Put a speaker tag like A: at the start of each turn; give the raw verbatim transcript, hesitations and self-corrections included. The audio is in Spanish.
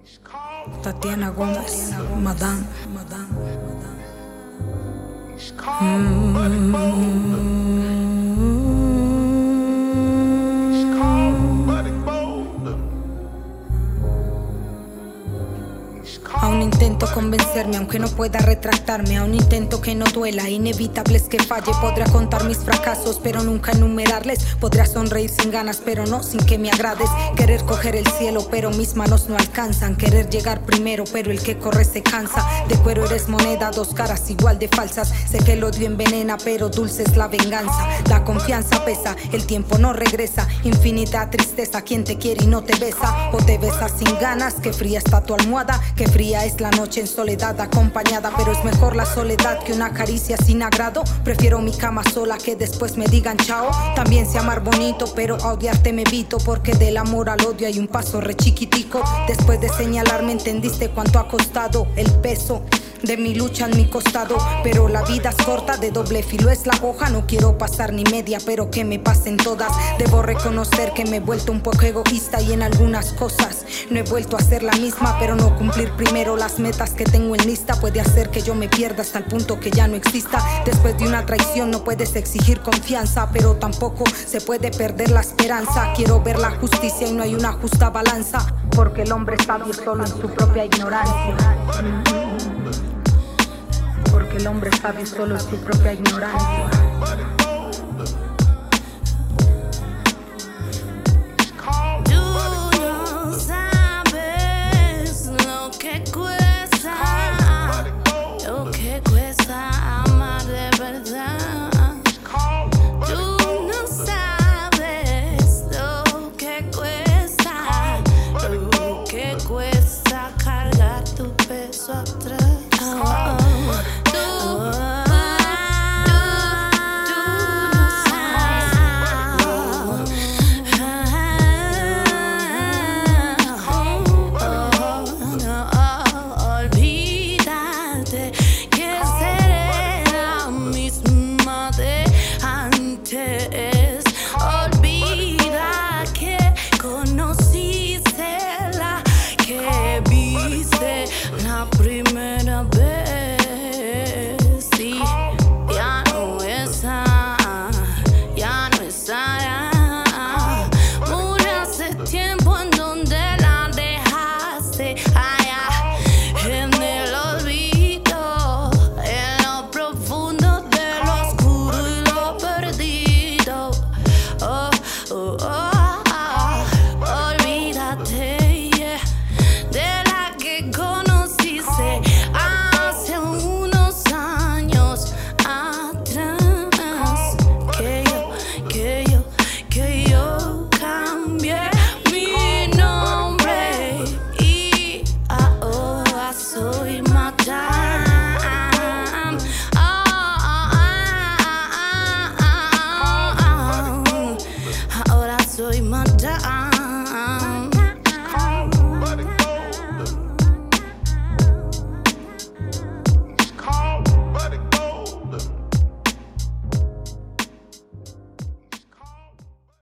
A: Tatiana Gómez, Madame, Madame, mm. Aún intento convencerme, aunque no pueda retractarme. Aún intento que no duela, inevitable es que falle. Podrá contar mis fracasos, pero nunca enumerarles. Podrá sonreír sin ganas, pero no sin que me agrades. Querer coger el cielo, pero mis manos no alcanzan. Querer llegar primero, pero el que corre se cansa. De cuero eres moneda, dos caras igual de falsas. Sé que el odio envenena, pero dulce es la venganza. La confianza pesa, el tiempo no regresa. Infinita tristeza, quien te quiere y no te besa. O te besas sin ganas, que fría está tu almohada. Que fría es la noche en soledad acompañada, pero es mejor la soledad que una caricia sin agrado. Prefiero mi cama sola que después me digan chao. También sé amar bonito, pero a odiarte me evito, porque del amor al odio hay un paso re chiquitico. Después de señalarme entendiste cuánto ha costado el peso de mi lucha en mi costado. Pero la vida es corta, de doble filo es la hoja. No quiero pasar ni media, pero que me pasen todas. Debo reconocer que me he vuelto un poco egoísta y en algunas cosas no he vuelto a ser la misma. Pero no cumplir primero las metas que tengo en lista puede hacer que yo me pierda hasta el punto que ya no exista. Después de una traición no puedes exigir confianza, pero tampoco se puede perder la esperanza. Quiero ver la justicia y no hay una justa balanza, porque el hombre es sabio solo en su propia ignorancia. Porque el hombre sabe solo en su propia ignorancia.